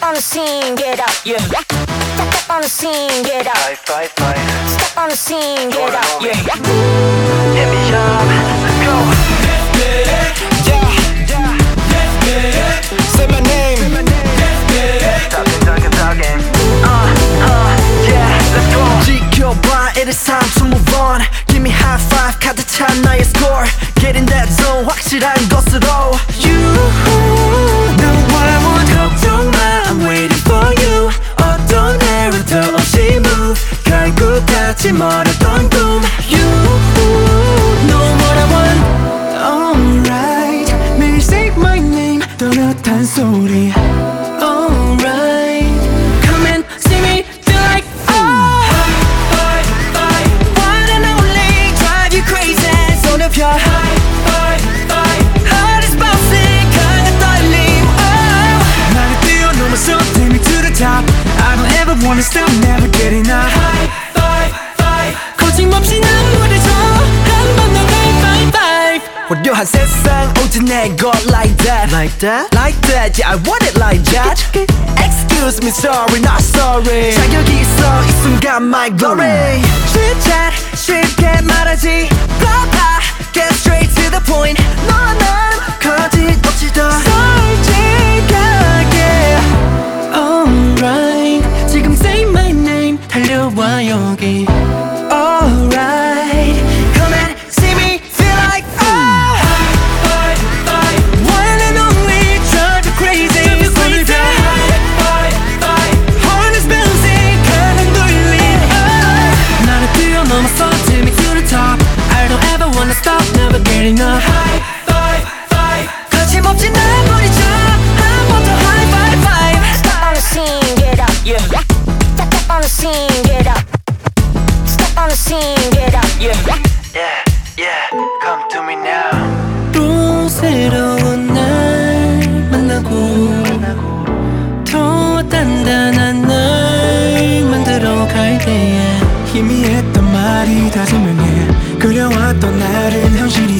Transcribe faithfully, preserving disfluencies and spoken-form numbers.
on the scene, get up, yeah. Step up on the scene, get up. Five, five, five. Step on the scene, get up, yeah. Hit me up, let's go. Yeah, yeah. Say my name. Talking, talking, talking. Uh, uh, yeah, let's go. 지켜봐, it is time to move on. Give me high five, 가득 찬 나의 score. Get in that zone, 확실한 것으로. You know what I want, 걱정 마, I'm waiting for you. 어떤 에러도 없이 move. 결국 닿지 멀었던 꿈. You know what I want. Alright, 매일 say my name, 또렷한 소리. Alright, come and see me feel like oh. One and only, drive you crazy. 손 높여. Heart is bouncing, 강한 떨림. Oh. 나를 뛰어넘어서 take me to the top. I don't ever wanna stop, never get enough. 거침없이 난 무대져 한 번 더 high five five. 화려한 세상 오직 내 것 like that. Like that? Like that, yeah I want it like that. Excuse me, sorry, not sorry. 자격이 있어 이 순간 my glory. Chit chat 쉽게 말하지 blah blah. Get straight to the point. 너는 거짓 없이 더 솔직하게. Alright, 지금 say my name 달려와 여기. Alright, come and see me feel like oh. One and only, drive you crazy. 손 높여. Heart is bouncing, 강한 돌림. Oh. 나를 뛰어넘어서 take me to the top. I don't ever wanna stop, never get enough. 거침없이 날 부딪혀 한 번 더 high five five. Step on the scene, get up, yeah. Step up on the scene, get up. Step on the scene, get up, yeah. Yeah, yeah, come to me now. 또 새로운 날 만나고 더 단단한 날 만들어 갈 때에 희미했던 말이 다 선명해. 그려왔던 날은 현실이